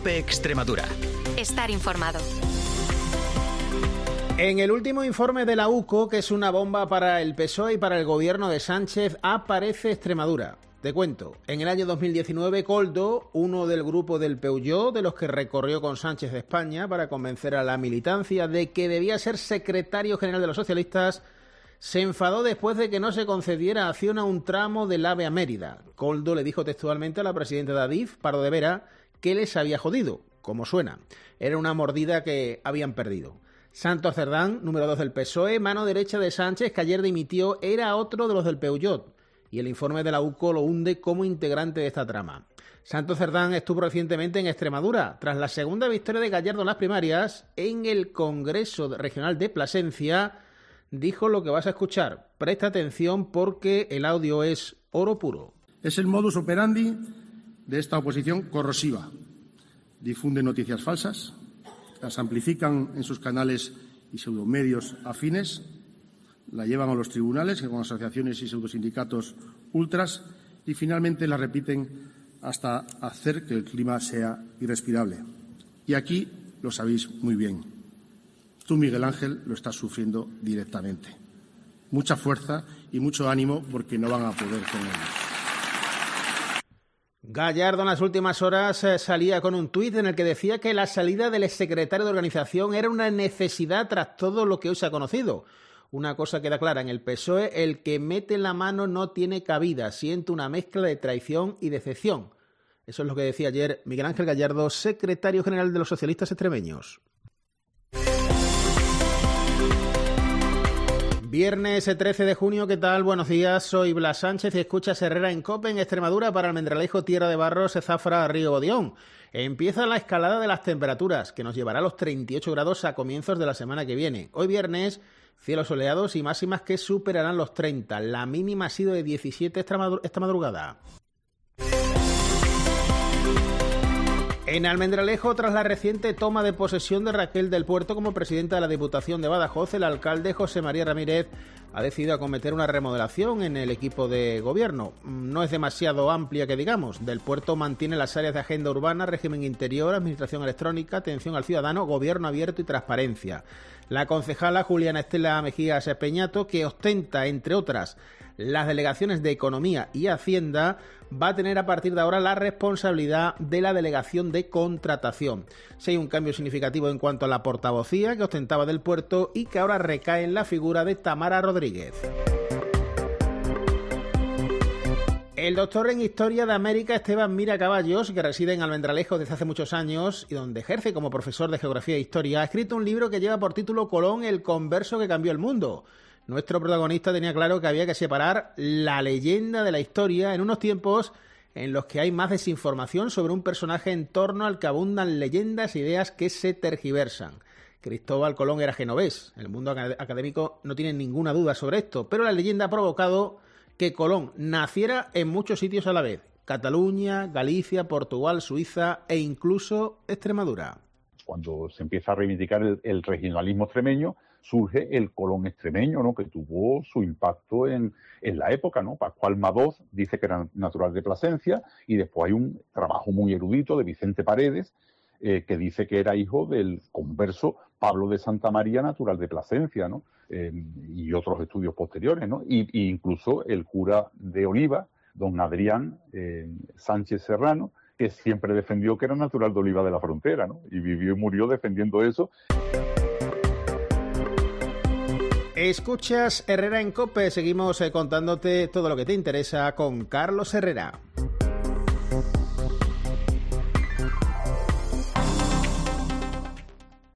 COPE Extremadura. Estar informado. En el último informe de la UCO, que es una bomba para el PSOE y para el gobierno de Sánchez, aparece Extremadura. Te cuento, en el año 2019, Koldo, uno del grupo del Peugeot, de los que recorrió con Sánchez de España para convencer a la militancia de que debía ser secretario general de los socialistas, se enfadó después de que no se concediera acción a un tramo del AVE a Mérida. Koldo le dijo textualmente a la presidenta de Adif, Pardo de Vera, que les había jodido, como suena. Era una mordida que habían perdido. Santos Cerdán, número 2 del PSOE, mano derecha de Sánchez, que ayer dimitió, era otro de los del Peugeot, y el informe de la UCO lo hunde como integrante de esta trama. Santos Cerdán estuvo recientemente en Extremadura, tras la segunda victoria de Gallardo en las primarias, en el Congreso Regional de Plasencia, dijo lo que vas a escuchar. Presta atención porque el audio es oro puro. Es el modus operandi de esta oposición corrosiva. Difunde noticias falsas, las amplifican en sus canales y pseudomedios afines, la llevan a los tribunales con asociaciones y pseudosindicatos ultras y finalmente la repiten hasta hacer que el clima sea irrespirable. Y aquí lo sabéis muy bien. Tú, Miguel Ángel, lo estás sufriendo directamente. Mucha fuerza y mucho ánimo porque no van a poder con ellos. Gallardo en las últimas horas salía con un tuit en el que decía que la salida del exsecretario de organización era una necesidad tras todo lo que hoy se ha conocido. Una cosa queda clara, en el PSOE el que mete la mano no tiene cabida, siente una mezcla de traición y decepción. Eso es lo que decía ayer Miguel Ángel Gallardo, secretario general de los socialistas extremeños. Viernes 13 de junio, ¿qué tal? Buenos días, soy Blas Sánchez y escuchas Herrera en COPE en Extremadura para Almendralejo, Tierra de Barros, Zafra, Río Bodión. Empieza la escalada de las temperaturas, que nos llevará a los 38 grados a comienzos de la semana que viene. Hoy viernes, cielos soleados y máximas que superarán los 30. La mínima ha sido de 17 esta madrugada. En Almendralejo, tras la reciente toma de posesión de Raquel del Puerto como presidenta de la Diputación de Badajoz, el alcalde José María Ramírez ha decidido acometer una remodelación en el equipo de gobierno. No es demasiado amplia que digamos. Del Puerto mantiene las áreas de agenda urbana, régimen interior, administración electrónica, atención al ciudadano, gobierno abierto y transparencia. La concejala Juliana Estela Mejías Peñato, que ostenta, entre otras, las delegaciones de Economía y Hacienda, va a tener a partir de ahora la responsabilidad de la delegación de contratación. Si hay un cambio significativo en cuanto a la portavocía que ostentaba del Puerto y que ahora recae en la figura de Tamara Rodríguez. El doctor en Historia de América Esteban Mira Caballos, que reside en Almendralejo desde hace muchos años y donde ejerce como profesor de Geografía e Historia, ha escrito un libro que lleva por título Colón, el converso que cambió el mundo. Nuestro protagonista tenía claro que había que separar la leyenda de la historia en unos tiempos en los que hay más desinformación sobre un personaje en torno al que abundan leyendas e ideas que se tergiversan. Cristóbal Colón era genovés. El mundo académico no tiene ninguna duda sobre esto, pero la leyenda ha provocado que Colón naciera en muchos sitios a la vez: Cataluña, Galicia, Portugal, Suiza e incluso Extremadura. Cuando se empieza a reivindicar el regionalismo extremeño, surge el Colón extremeño, ¿no?, que tuvo su impacto en la época, ¿no? Pascual Madoz dice que era natural de Plasencia, y después hay un trabajo muy erudito de Vicente Paredes, que dice que era hijo del converso Pablo de Santa María, natural de Plasencia, ¿no? Y otros estudios posteriores, ¿no? Y incluso el cura de Oliva, don Adrián Sánchez Serrano, que siempre defendió que era natural de Oliva de la Frontera, ¿no? Y vivió y murió defendiendo eso. Escuchas Herrera en COPE, seguimos contándote todo lo que te interesa con Carlos Herrera.